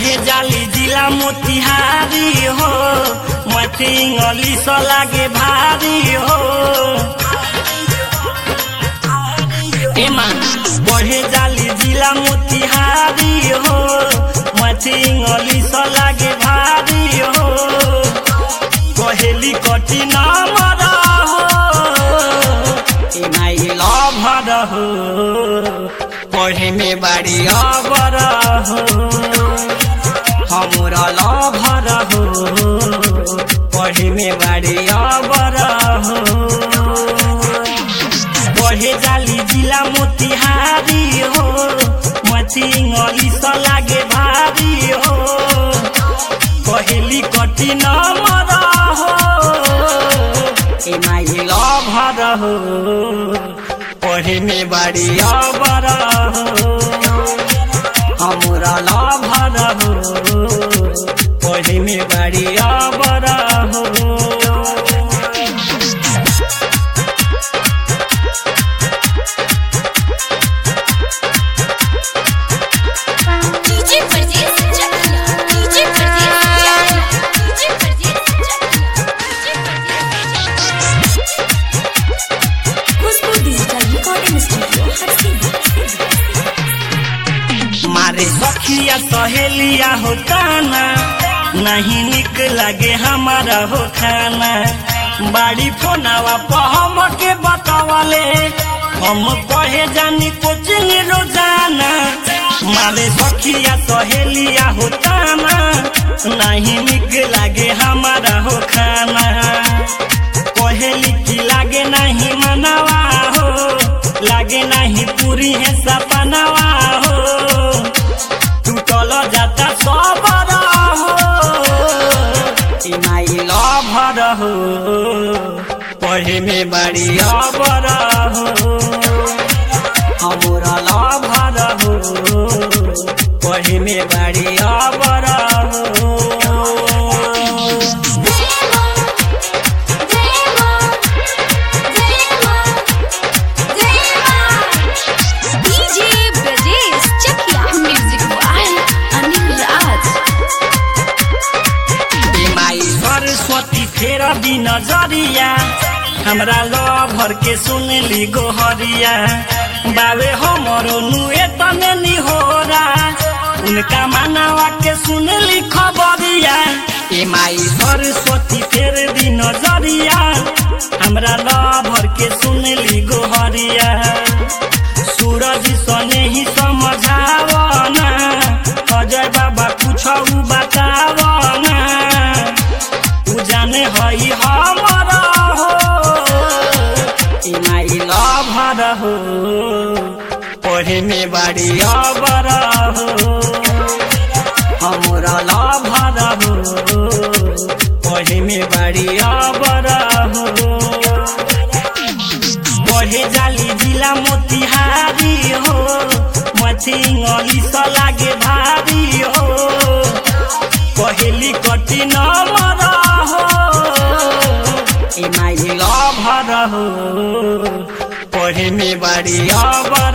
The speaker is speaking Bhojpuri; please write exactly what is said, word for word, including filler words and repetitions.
पढ़े जाली जिला मोतिहारी हो मथिंगली स लागे भारी हो पढ़े जाली जिला मोतिहारी हो मथिंगली स लागे भारी हो कहेली कटी नंबर हो माई लभर हो पढ़े में बाड़ी अबर हो हमरा लभर हो पढ़े में बाड़ी अबर हो पढ़े जाली जिला मोतिहारी हो मथिंगली स लागे भारी हो कहेली कटी नंबर हो माई लभर हो पढ़े में बाड़ी अबर हो हमरा लभर हो पढ़े में बाड़ी अबर हो मारे सखिया सहेलिया हो काना नहीं निक लगे हमारा हो खाना बाड़ी फोनावा पहम के बतावले हम कहे जानी कोचिंग रोजाना मारे सखिया सहेलिया हो काना नहीं निक लगे हमारा हो खाना कहेली की लागे नहीं मनावा हो लागे नहीं पूरी है सपनावा हो टूटल जाता सबर हो माई लभर हो पढ़े में बाड़ी अबर हो हमरा लभर हो पढ़े में बाड़ी अबर हो सरस्वती फेर दी नजरिया हमरा लभर के सुनली गोहरिया बावे हमरो नुए तने निहोरा उनका मानवा के सुनली खबरिया ए माई सरस्वती फेर दी नजरिया हमरा लभर के सुनली गोहरिया सूरज सने ही समझावना अजय बाबा कुछ बतावना जाने हई हमरा हो माई लभर हो पढ़े में बाड़ी अबर हो हमरा लभर हो पढ़े में बाड़ी अबर हो पढ़े जाली जिला मोतिहारी हो मथिंगली स लागे भारी हो कहेली कटी नंबर माई लभर हो पढ़े में बाड़ी अबर